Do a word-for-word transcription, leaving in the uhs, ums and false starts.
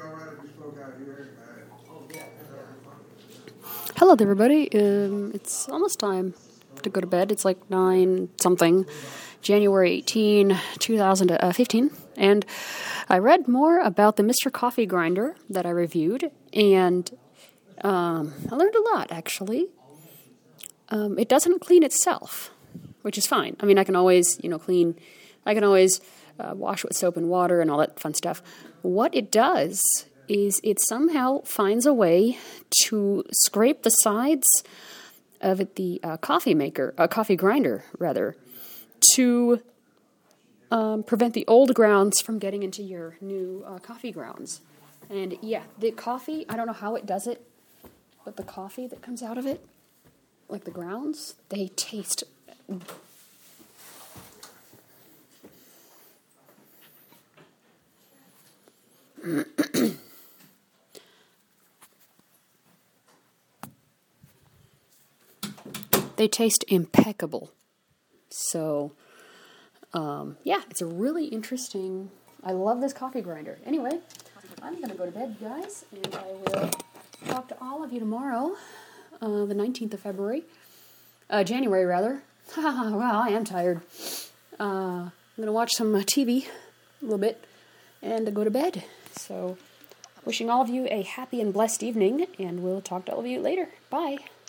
Hello, everybody. Um, it's almost time to go to bed. It's like nine something, January eighteenth, two thousand fifteen, and I read more about the Mister Coffee Grinder that I reviewed, and um, I learned a lot, actually. Um, it doesn't clean itself, which is fine. I mean, I can always, you know, clean, I can always uh, wash it with soap and water and all that fun stuff. What it does is it somehow finds a way to scrape the sides of it, the uh, coffee maker, a uh, coffee grinder, rather, to um, prevent the old grounds from getting into your new uh, coffee grounds. And yeah, the coffee, I don't know how it does it, but the coffee that comes out of it, like the grounds, they taste... They taste impeccable. So, um, yeah, it's a really interesting... I love this coffee grinder. Anyway, I'm going to go to bed, you guys, and I will talk to all of you tomorrow, uh, the nineteenth of February. Uh, January, rather. Well, I am tired. Uh, I'm going to watch some uh, T V a little bit and go to bed. So, wishing all of you a happy and blessed evening, and we'll talk to all of you later. Bye.